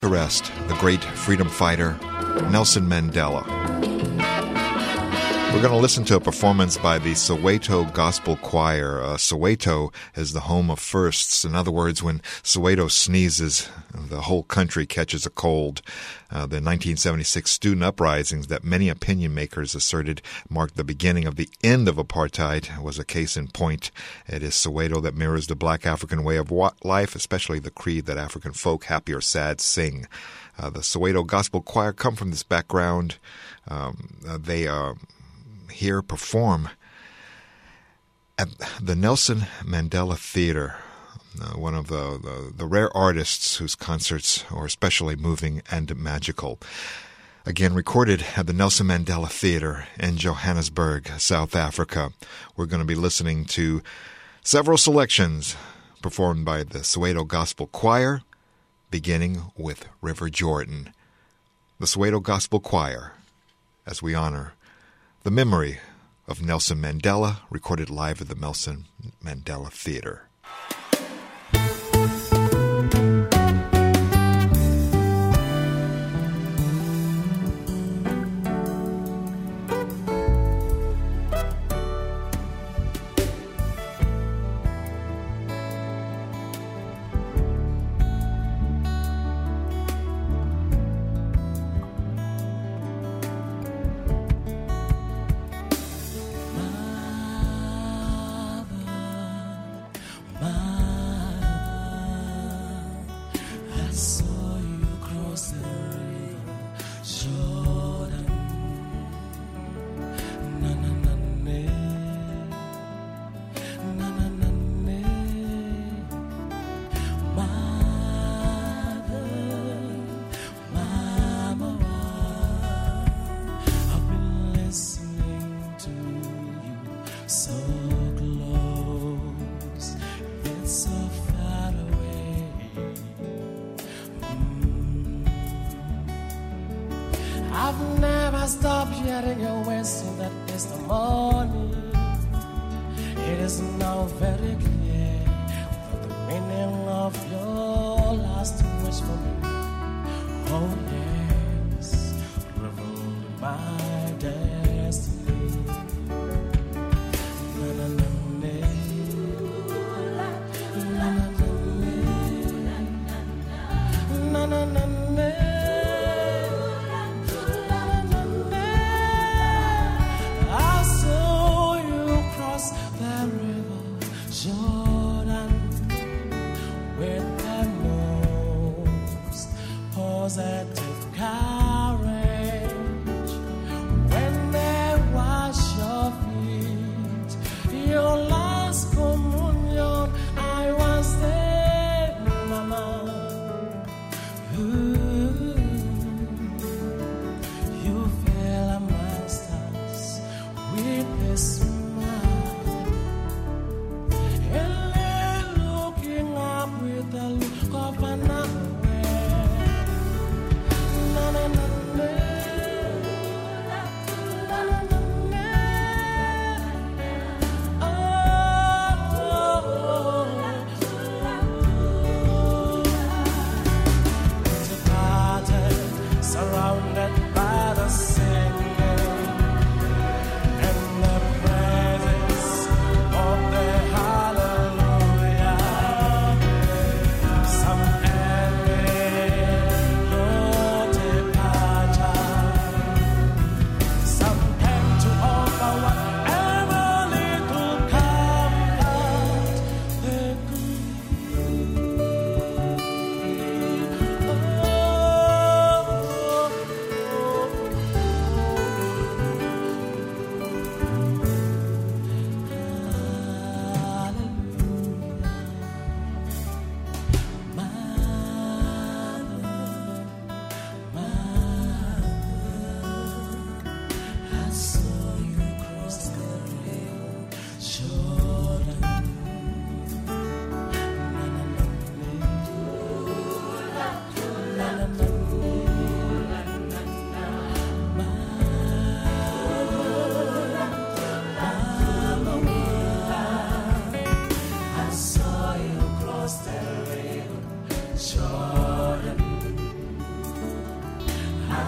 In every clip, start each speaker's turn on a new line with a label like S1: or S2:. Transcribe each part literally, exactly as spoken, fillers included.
S1: Arrest the great freedom fighter Nelson Mandela. We're going to listen to a performance by the Soweto Gospel Choir. Uh, Soweto is the home of firsts. In other words, when Soweto sneezes, the whole country catches a cold. Uh, the nineteen seventy-six student uprisings that many opinion makers asserted marked the beginning of the end of apartheid was a case in point. It is Soweto that mirrors the black African way of life, especially the creed that African folk, happy or sad, sing. Uh, the Soweto Gospel Choir come from this background. Um, uh, they are... Uh, here perform at the Nelson Mandela Theater, uh, one of the, the, the rare artists whose concerts are especially moving and magical. Again, recorded at the Nelson Mandela Theater in Johannesburg, South Africa. We're going to be listening to several selections performed by the Soweto Gospel Choir, beginning with River Jordan. The Soweto Gospel Choir, as we honor the memory of Nelson Mandela, recorded live at the Nelson Mandela Theater.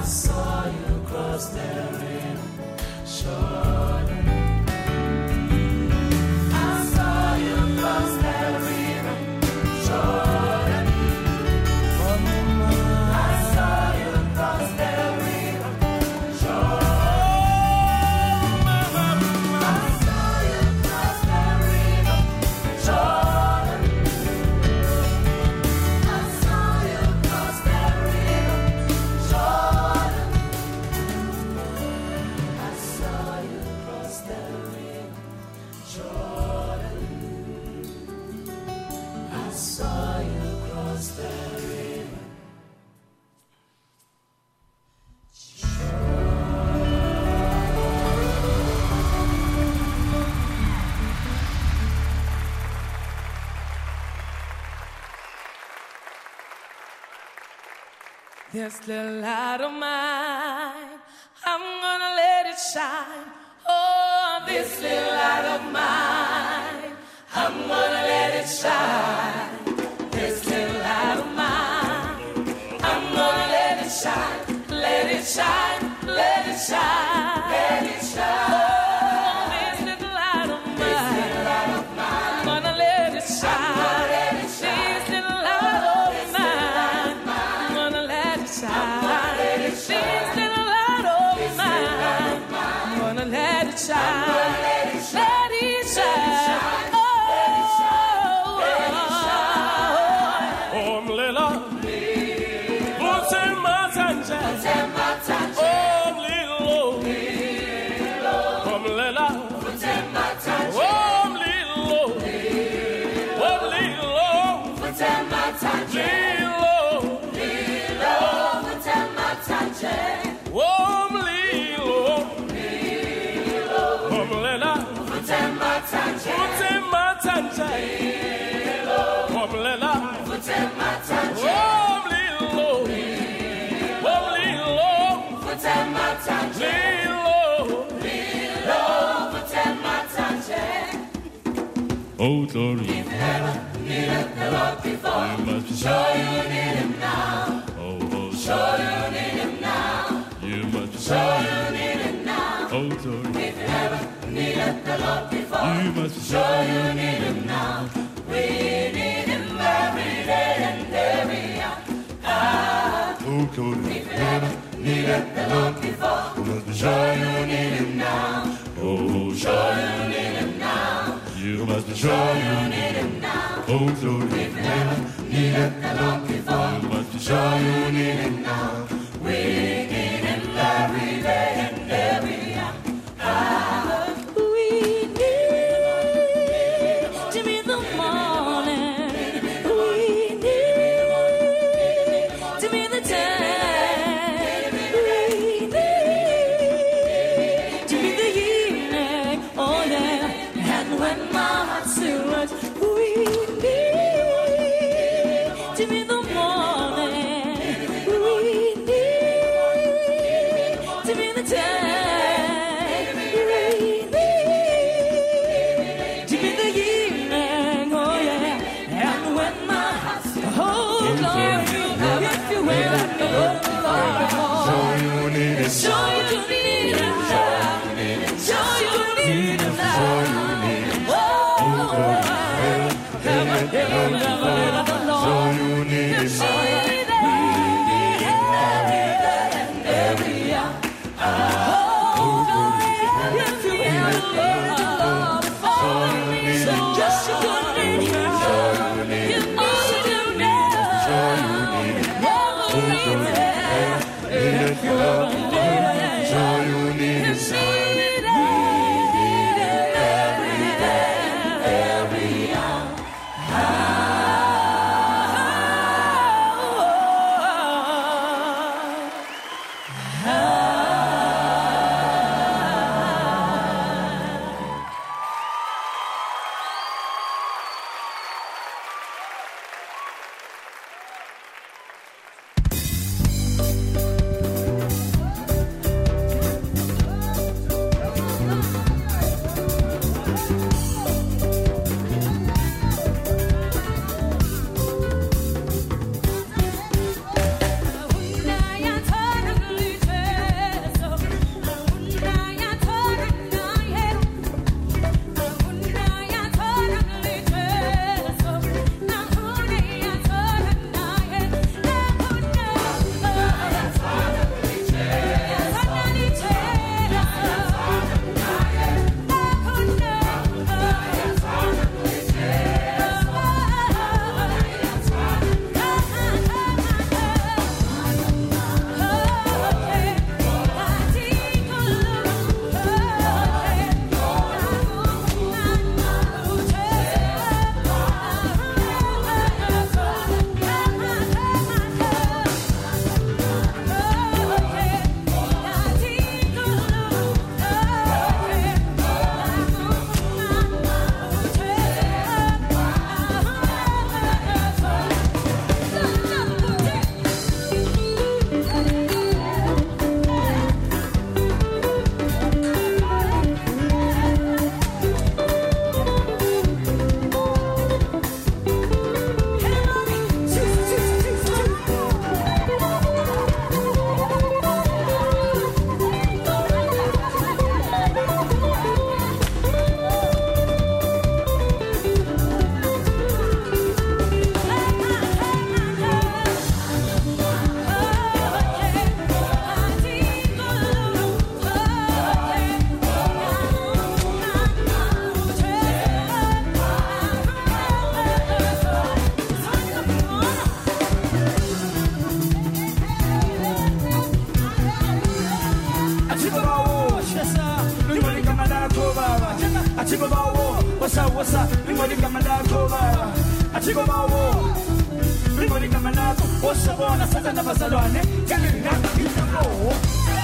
S2: This little light of mine, I'm gonna let it shine. Oh, this little light of mine, I'm gonna let it shine. This little light of mine, I'm gonna let it shine. Let it shine, let it shine, let it shine. Oh, this little light of mine, I'm gonna let it shine. This little light of mine, I'm gonna let it shine. This little light of mine, I'm gonna let it shine. Let it shine. Oh,
S3: oh, Mlela, Mutematancha, oh, Mlilo, oh, Mlela, oh, Mlilo, oh, Mlilo, Mlilo, oh, Mlilo, oh, Mlela, Mutematancha, oh, Mlela, oh, Mlilo, oh, Mlilo, oh, glory. If you ever needed the Lord before, you must be sure you need Him now. Oh, oh, sure you need Him now. You must be sure you need Him now. Oh, glory. If you ever needed the Lord before, you must be sure you need Him now. We need Him every day and every hour. Ah, oh, glory. If you ever needed the Lord before, you must be sure you need Him now. Oh, sure you need Him now. You must be sure you need Him now. Oh, glory. If you ever needed the Lord before, you must be sure you need Him now. We need Him every day and every hour. Ah,
S2: we need Him in the morning. We need Him in the day. We need Him in the evening. Oh yeah, and when my heart's still hurts, we need Him in the morning. We need Him in the day.
S4: Atigobawo, what's up, what's up? Ringoli Kamalako, Atigobawo, Ringoli Kamalako, what's up on a Satan of Salone? Can you not be the floor?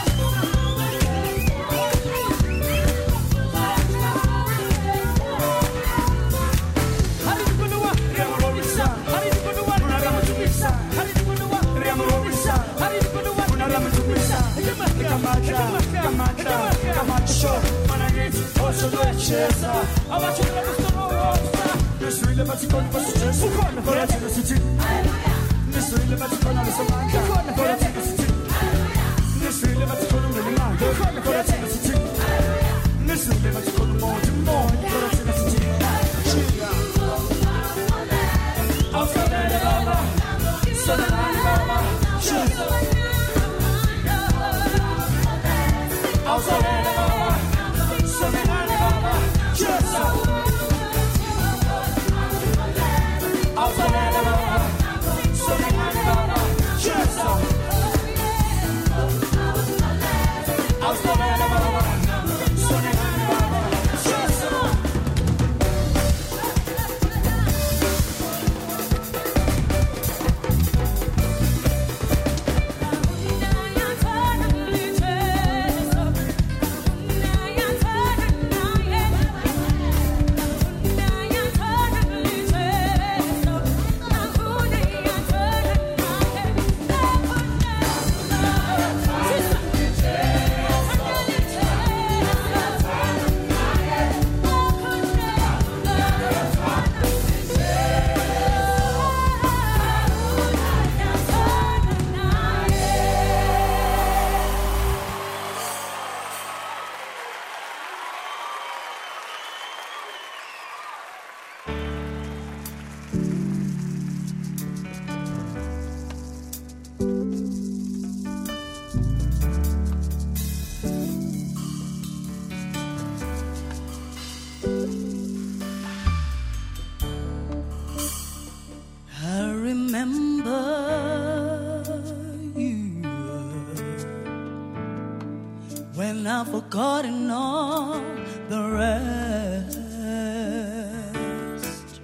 S2: I've forgotten all the rest.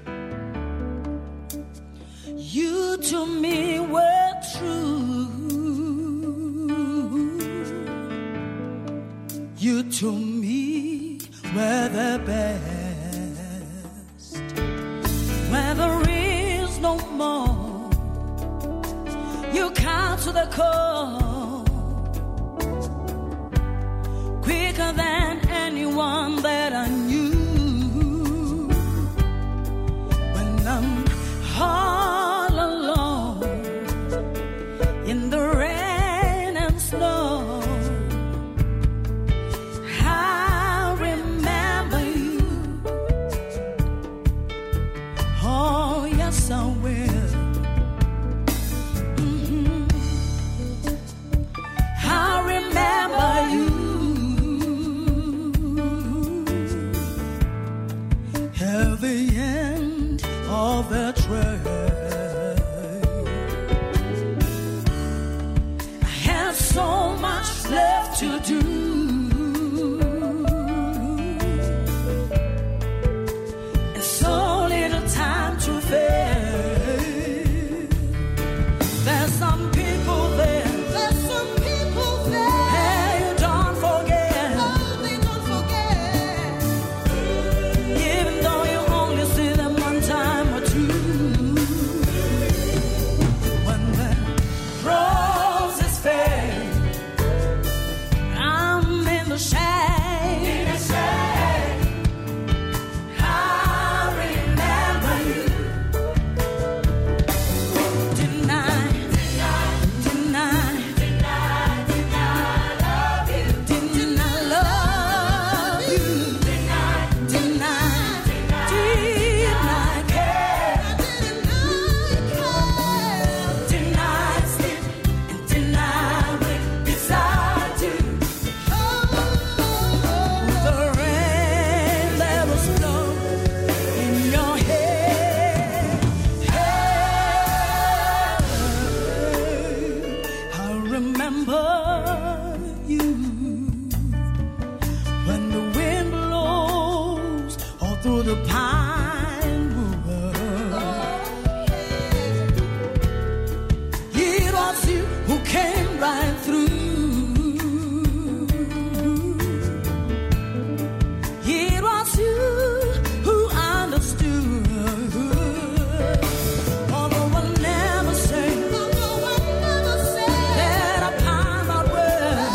S2: You to me were true. You to me were the best. Where there is no more, you come to the core. Quicker than anyone that I knew. When I'm all alone in the rain and snow, I remember you. Oh, yes, I will. Mm-hmm. I remember you. At the end of the trail, I had so much left to do, and so little time to fail. There's some people there. There's some people there. Hey, you don't forget. No, they don't forget. Even though you only see them one time or two. When the roses fade, I'm in the shade. In the shade. I remember you. Didn't I? Didn't I? Didn't I? Didn't I love you? Didn't I love you? Didn't I? Didn't I? Didn't I care? Didn't I care? Didn't I sleep and didn't I wake beside you? The rain that was blowing in your hair. I remember you when the wind blows the pine wood. It was you who came right through. It was you who understood. Although I'll never say that I pine not well,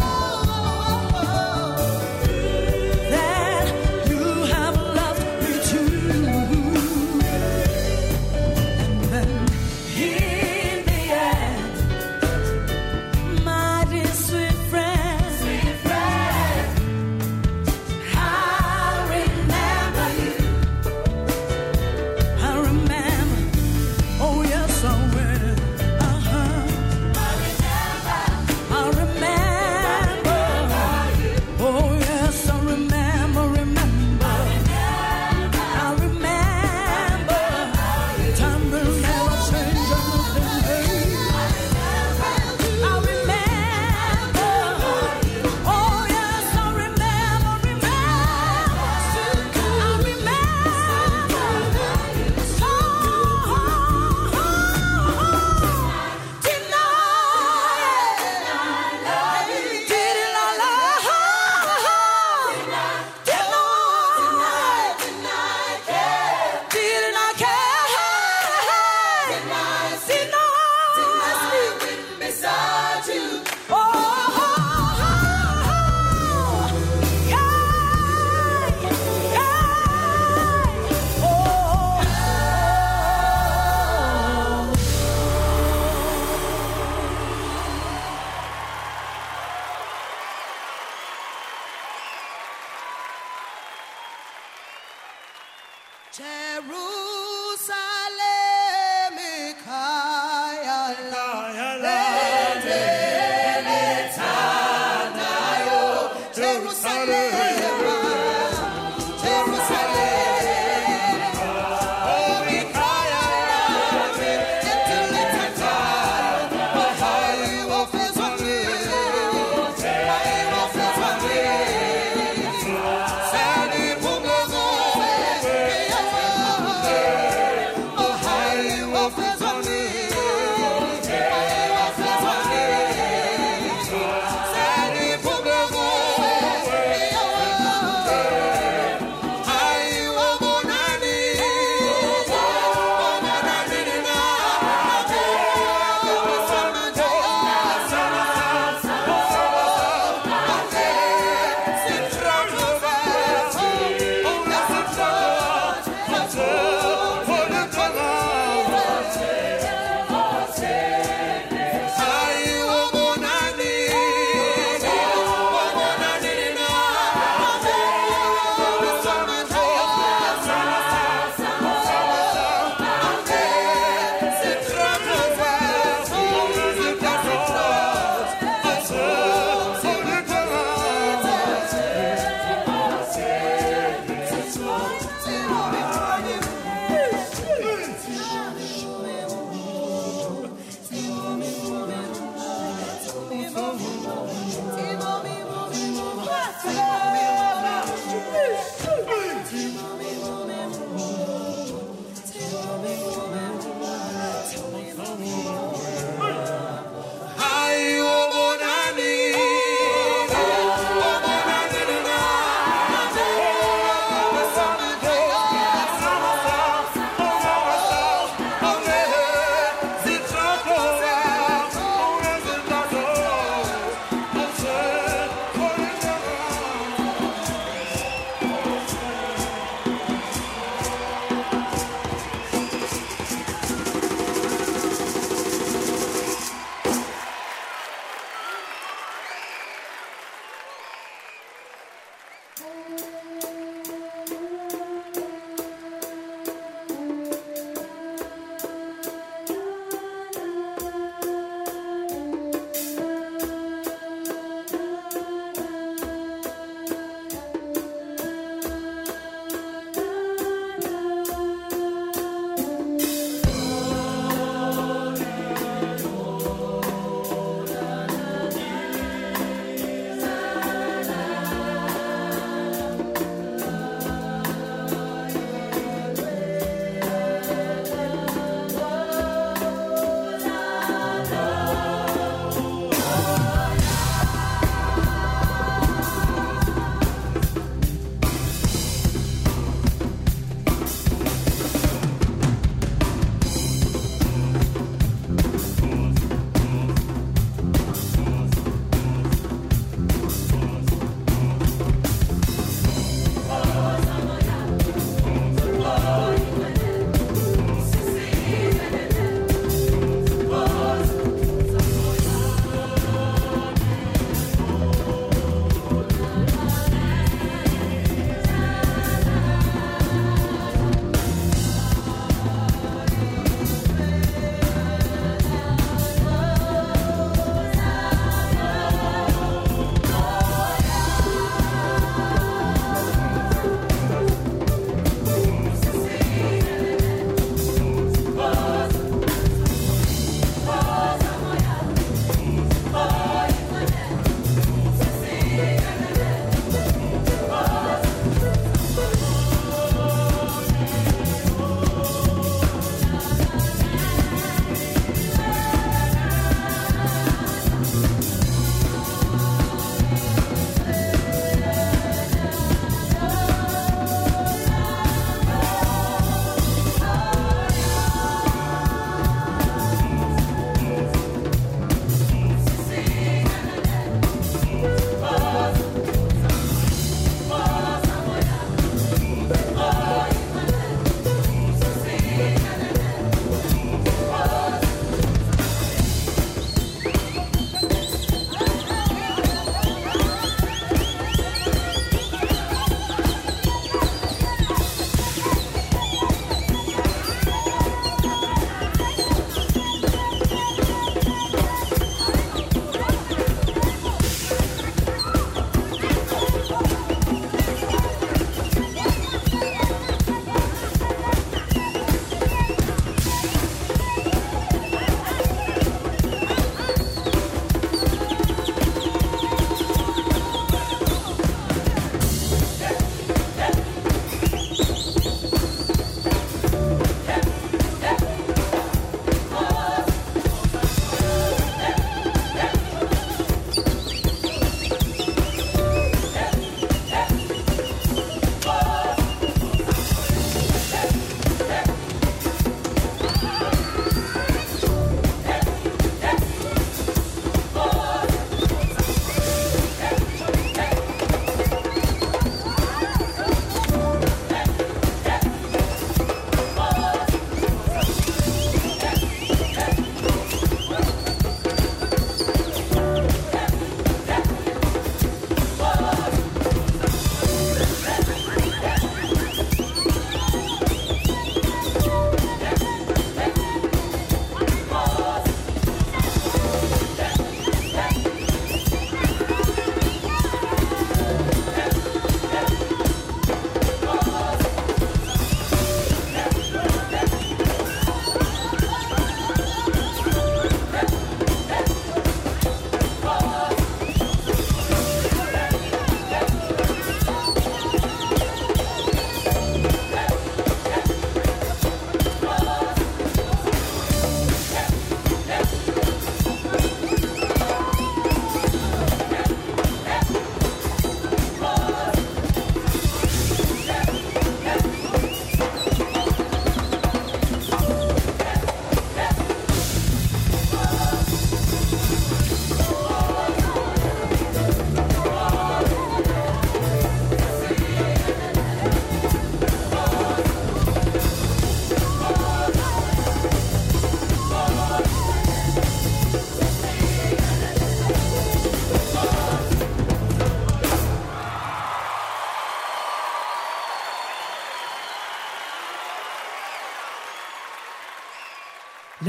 S2: that you have loved me too. And then in the end, my dear sweet friend, sweet friend, I remember you. I remember, oh yes I will. Uh-huh. I remember, oh yes I remember, remember. I remember, time will never change anything. I remember, oh yes I remember, remember. I remember, so didn't I love you? Didn't I care? Didn't I care? Didn't I sleep beside you? Oh, yeah, yeah, oh. Jerusalem, ikhaya lethandanayo. Jerusalem, Jerusalem, oh ikhaya lethandanayo. Bahali wafezwane, bahali wafezwane. Sani bungozo, bahali wafezwane, bahali wafezwane. Sani bungozo,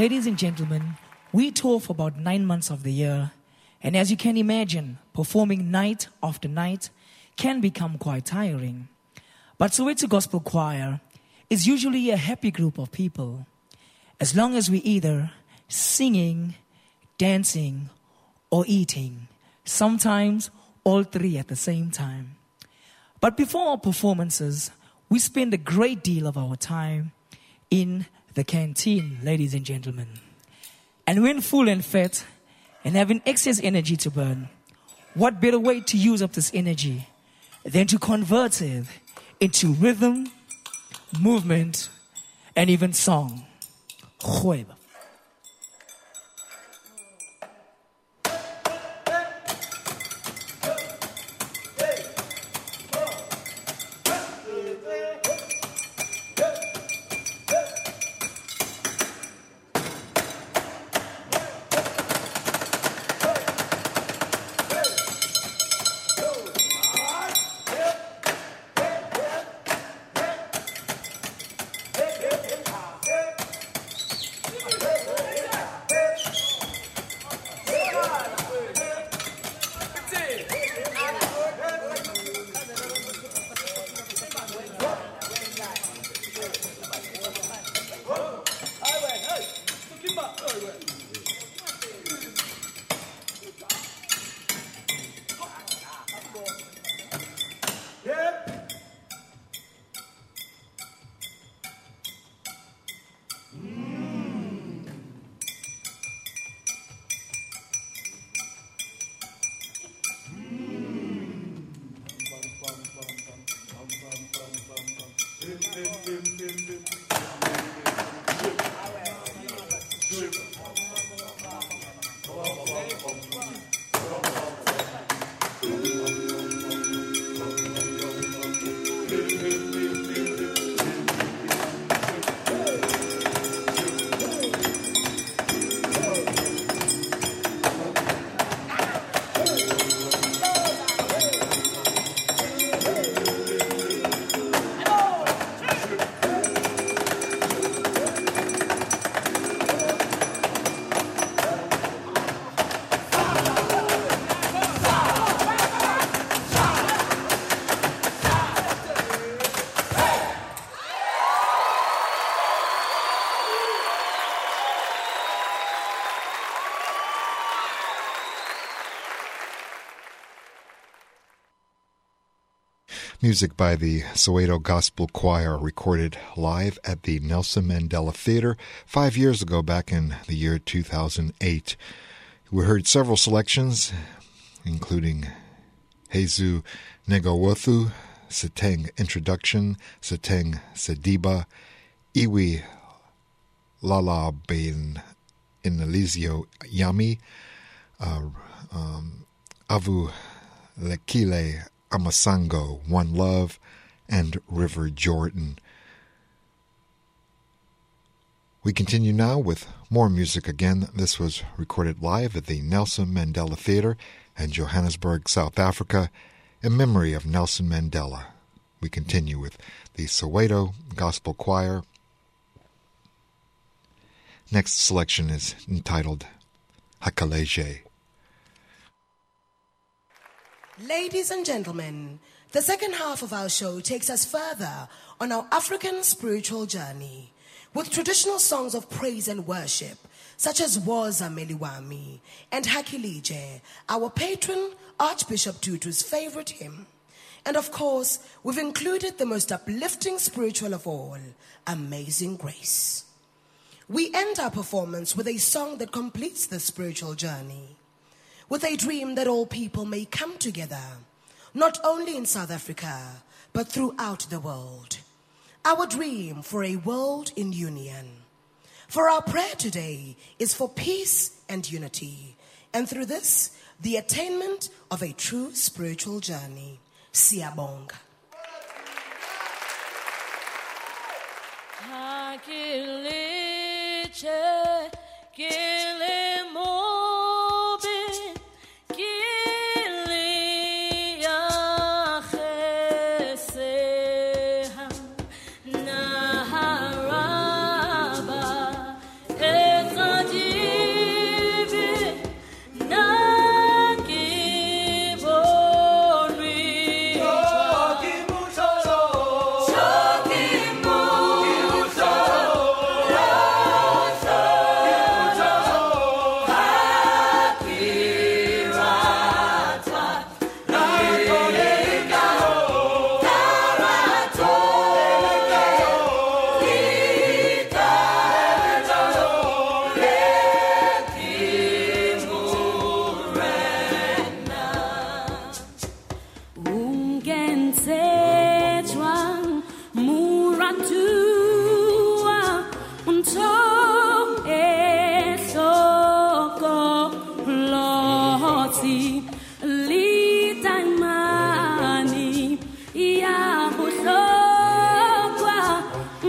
S5: Ladies and gentlemen, we tour for about nine months of the year. And as you can imagine, performing night after night can become quite tiring. But Soweto Gospel Choir is usually a happy group of people. As long as we either singing, dancing, or eating. Sometimes all three at the same time. But before our performances, we spend a great deal of our time in the canteen, ladies and gentlemen. And when full and fat and having excess energy to burn, what better way to use up this energy than to convert it into rhythm, movement, and even song. Khweba.
S1: Music by the Soweto Gospel Choir, recorded live at the Nelson Mandela Theater five years ago, back in the year two thousand eight. We heard several selections, including Hezu Negawothu, Seteng Introduction, Seteng Sediba, Iwi Lala Bin Inalizio Yami, uh, um, Avu Lekile Amasango, One Love, and River Jordan. We continue now with more music again. This was recorded live at the Nelson Mandela Theater in Johannesburg, South Africa, in memory of Nelson Mandela. We continue with the Soweto Gospel Choir. Next selection is entitled Hakaleje.
S6: Ladies and gentlemen, the second half of our show takes us further on our African spiritual journey with traditional songs of praise and worship, such as Woza Meliwami and Hakaleje, our patron Archbishop Tutu's favorite hymn. And of course, we've included the most uplifting spiritual of all, Amazing Grace. We end our performance with a song that completes the spiritual journey, with a dream that all people may come together, not only in South Africa, but throughout the world. Our dream for a world in union. For our prayer today is for peace and unity, and through this, the attainment of a true spiritual journey. Siyabonga.
S2: Hakaleje, Kilemo. It's Nkosi litaimani ya busokwa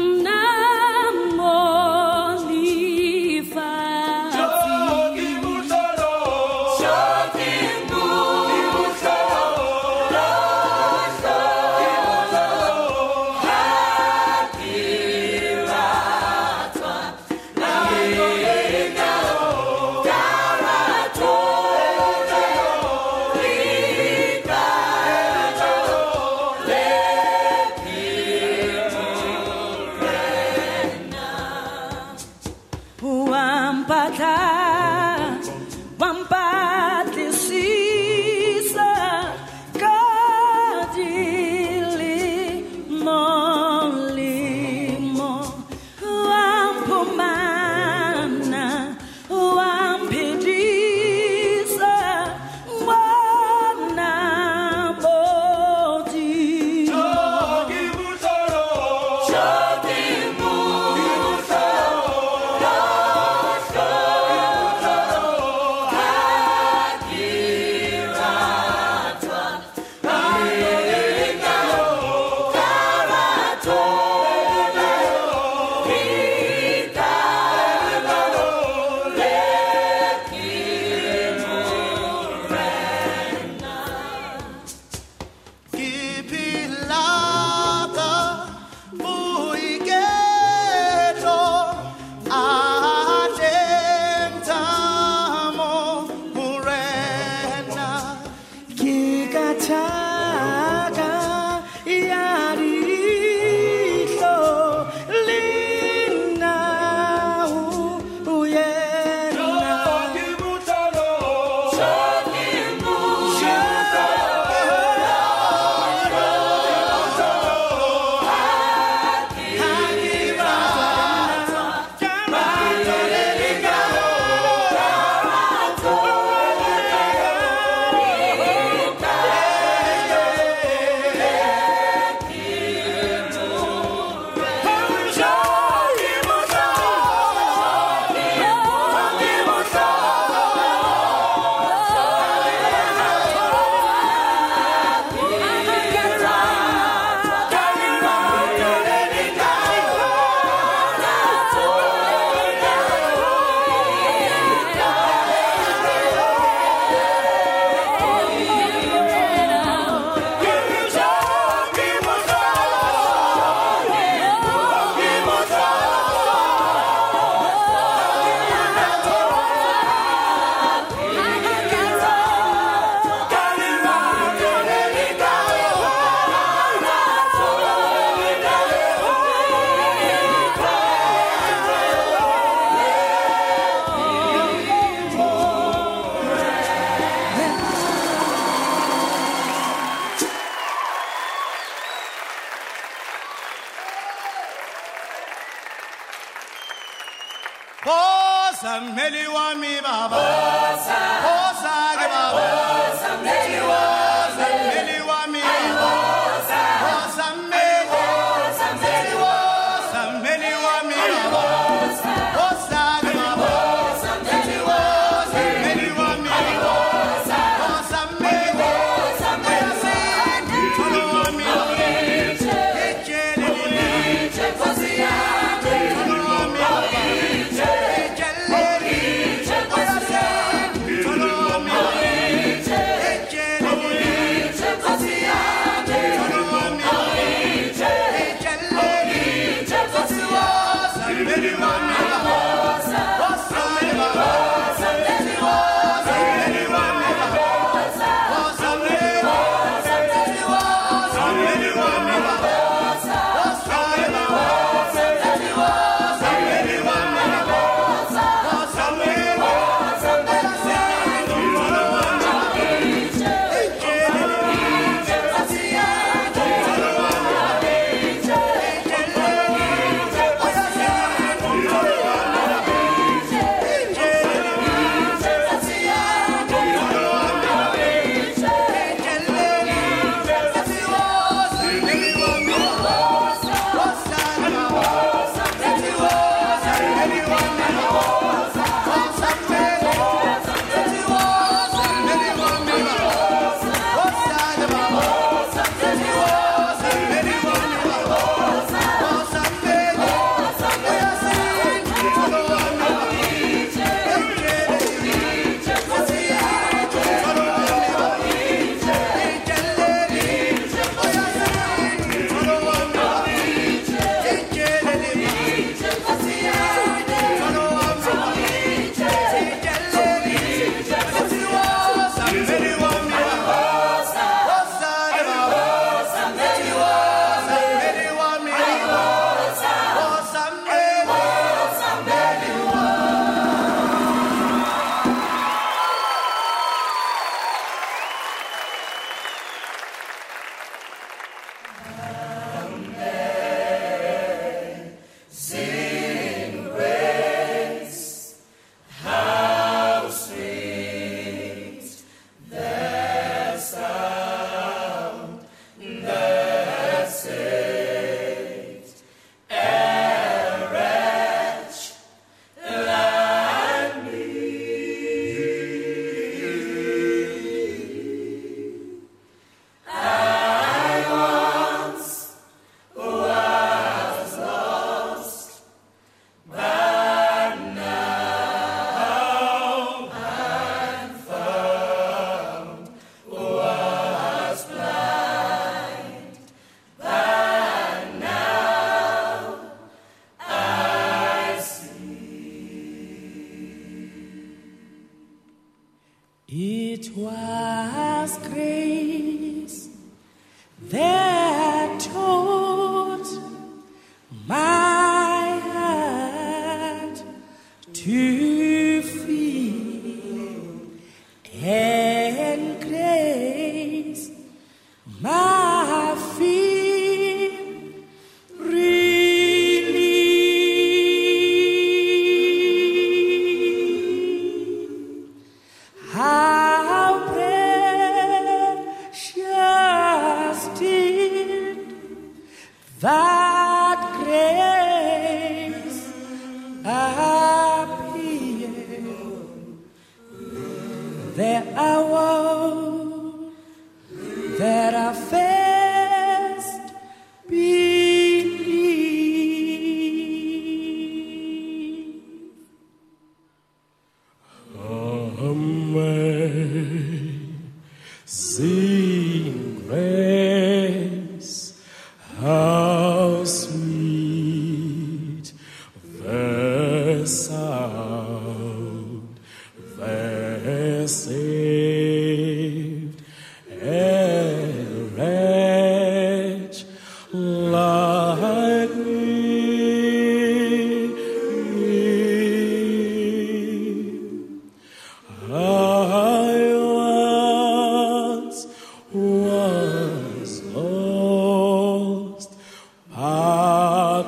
S7: Posa meli wa mi baba. Posa. Posa ge baba. Posa meli wa. Posa meli wa mi baba. Posa. Posa meli. Posa meli wa. Posa meli wa mi baba. Posa. Posa ge baba. Posa meli wa. Posa meli wa mi baba. Posa. Posa meli. Posa meli. Tolo wa mi baba. Echele ni. Posia. Tolo wa mi baba. Tolo
S2: was grace that taught my heart to feel, and grace my fear relieved. How precious did that grace appear the hour that I first believed.
S3: Amazing grace, how sweet the sound that saved a wretch like me. I once was lost, but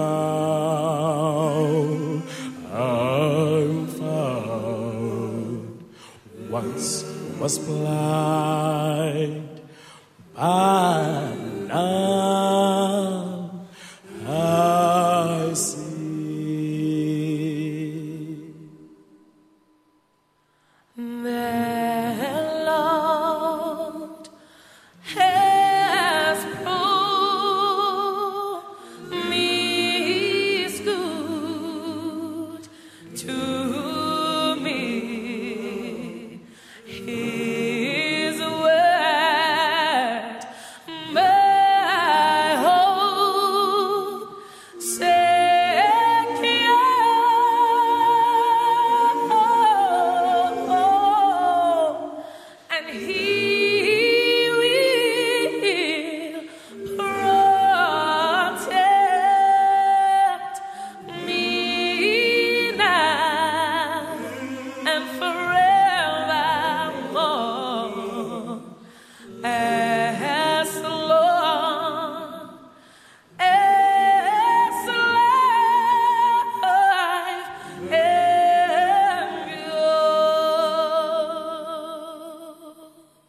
S3: now I'm found. Once was blind, but now I see.
S2: The Lord has promised good to me. His word, my hope secure, and He will protect me now and forevermore, as long as life endures.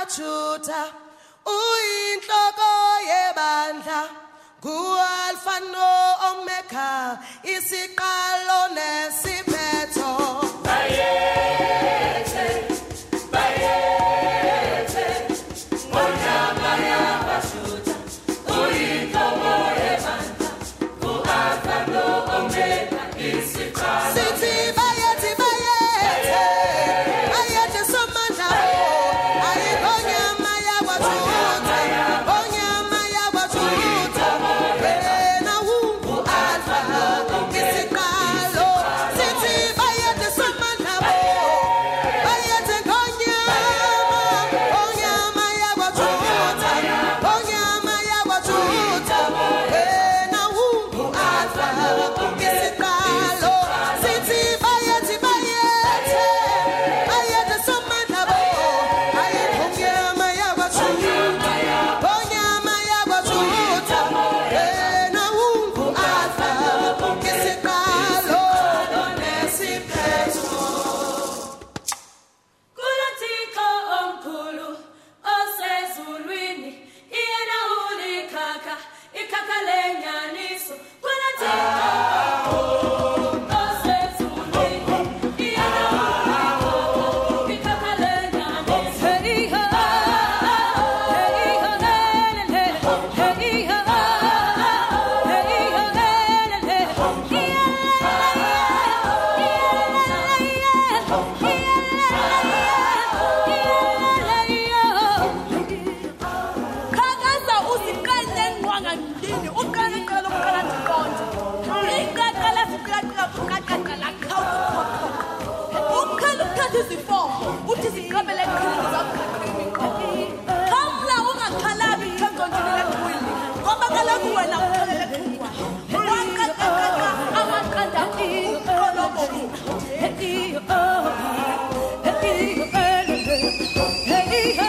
S6: Juda uyinhloko yebandla ngu-Alpha no-Omega isiqalo nesiphetho bayethe bayethe ngonyama yabaJuda uyinhloko yebandla ngu-Alpha no-Omega isiqalo sithi bayethe bayethe bayethe somandla ayingonyama yabaJuda onyama yabaJuda wena ungu-Alpha isiqalo sithi bayethe somandla bayethe ngonyama onyama yabaJuda onyama yabaJuda wena ungu-Alpha isiqalo sithi bayethe bayethe bayethe somandla ayingonyama yabaJuda onyama yabaJuda wena ungu-Alpha isiqalo nesiphetho
S2: Kulathixo omkhulu osezulwini yena ulikhakha ikhakha lenyaniso Kulathixo osezulwini yena ulikhakha ikhakha lenyaniso Hey ha hey ha lele hey ha hey ha Khakaza uziqale ngqwanga ndini uqale qala uqala ndiqonde iqaqala siqaqala uqaqala khawukho ukhala ukuthatha izifomo uthi ziqabele eqhilini zakuqaqini kamla ungakhalabi eqondini leqhwili ngoba kaloku wena uqalele eqhwa waqaqaqa amaqanda uqolobo hey oh hey hey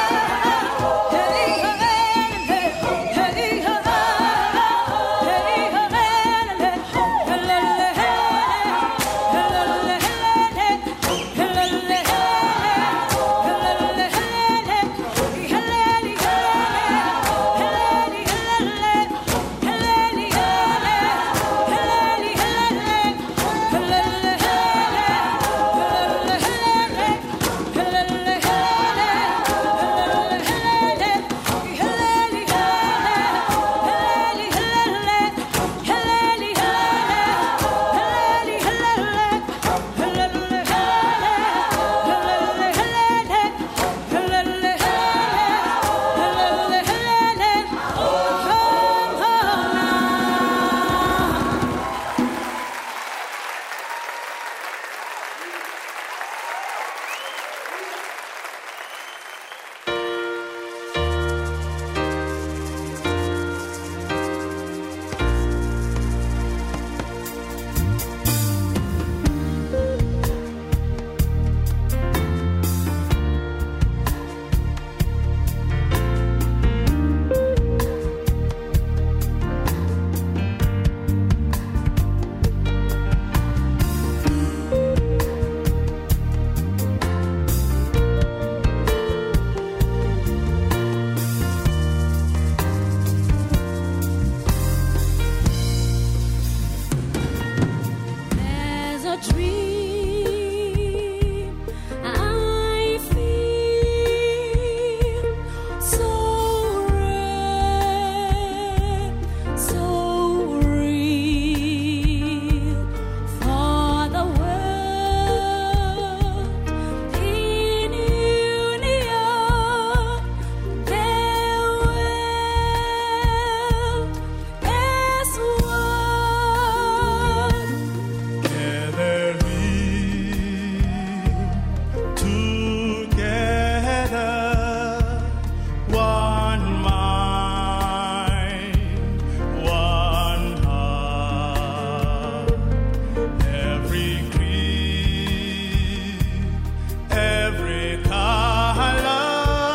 S2: There's a dream I feel so rare, so real for the world in union. Their world is one.
S3: Gather together, one mind, one heart. Every creed, every color,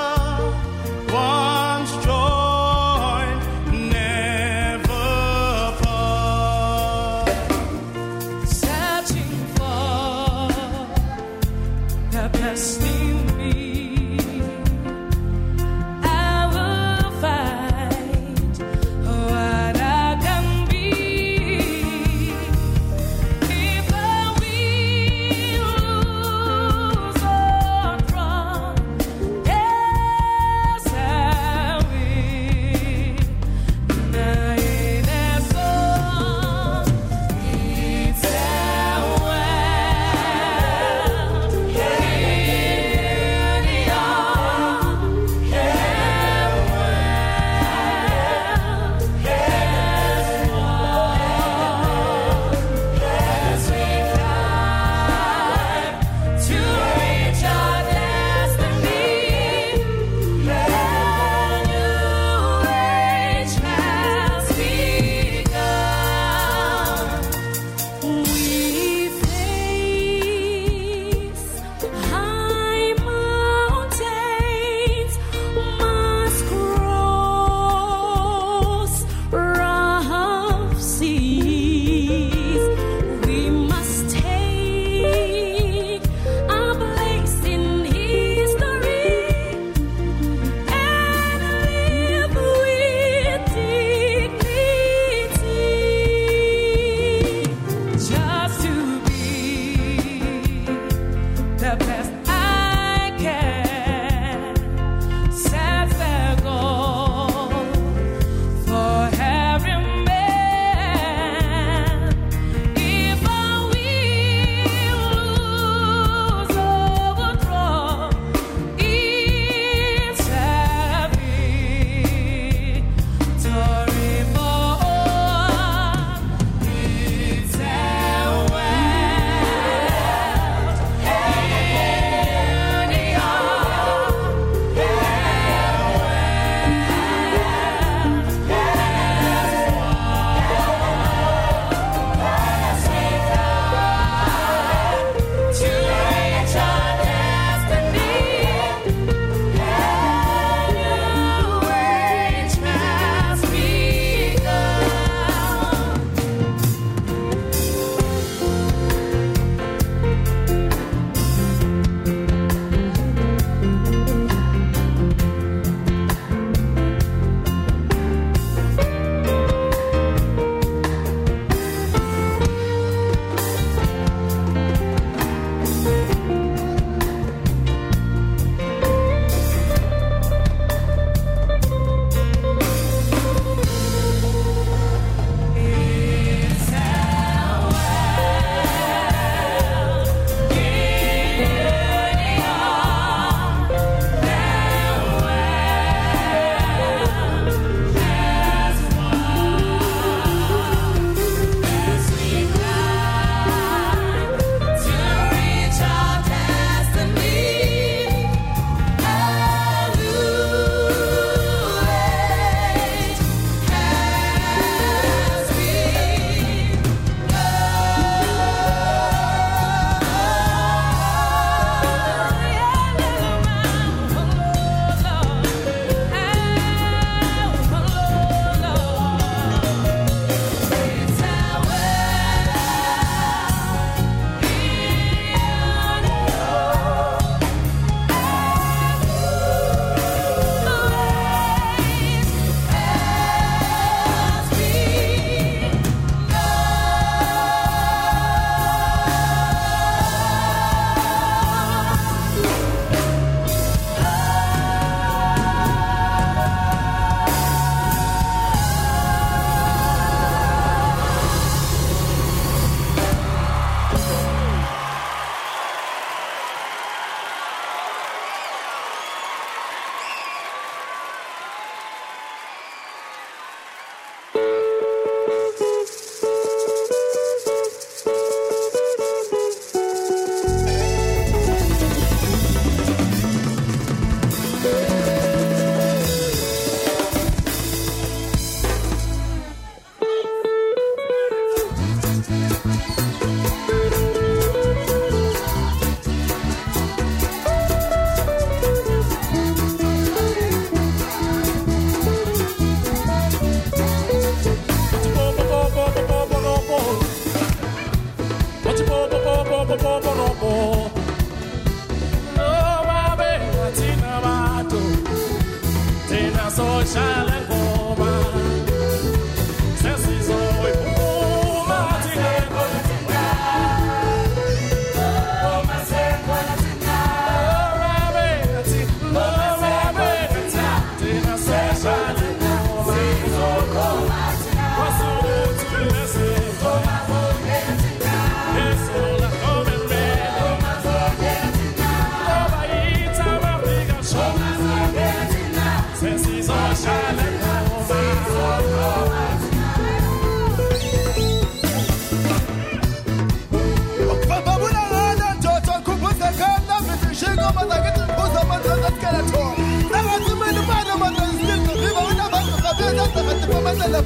S3: once joined, never part.
S2: Searching for the best in me,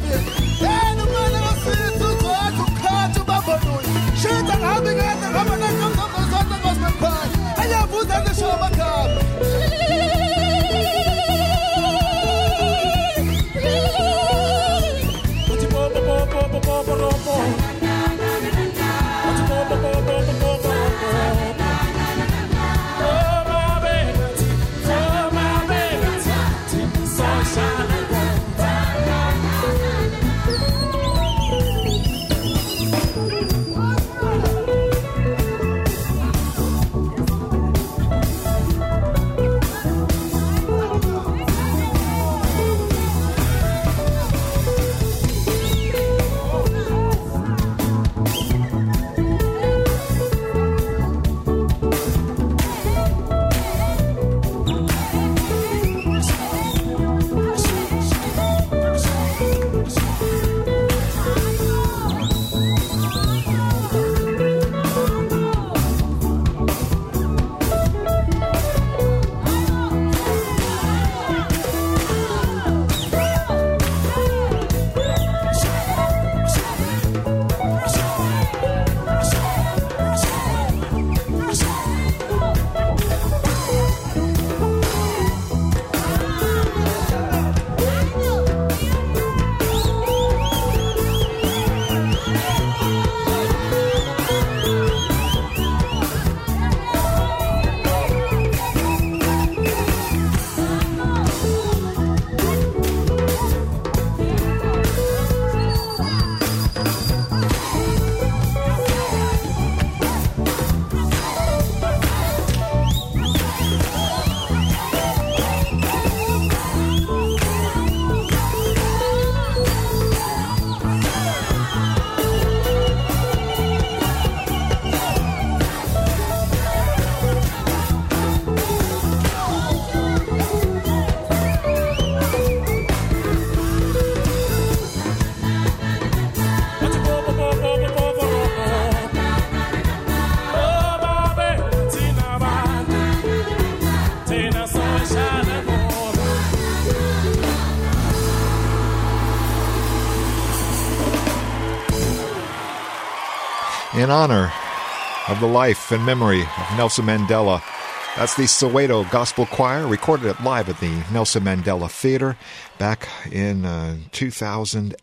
S1: In honor of the life and memory of Nelson Mandela. That's the Soweto Gospel Choir, recorded it live at the Nelson Mandela Theater back in uh, two thousand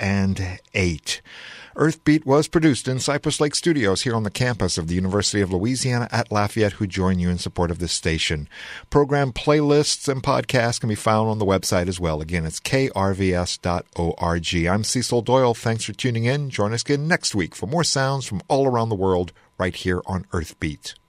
S1: eight. Earthbeat was produced in Cypress Lake Studios here on the campus of the University of Louisiana at Lafayette, who join you in support of this station. Program playlists and podcasts can be found on the website as well. Again, it's k r v s dot org. I'm Cecil Doyle. Thanks for tuning in. Join us again next week for more sounds from all around the world right here on Earthbeat.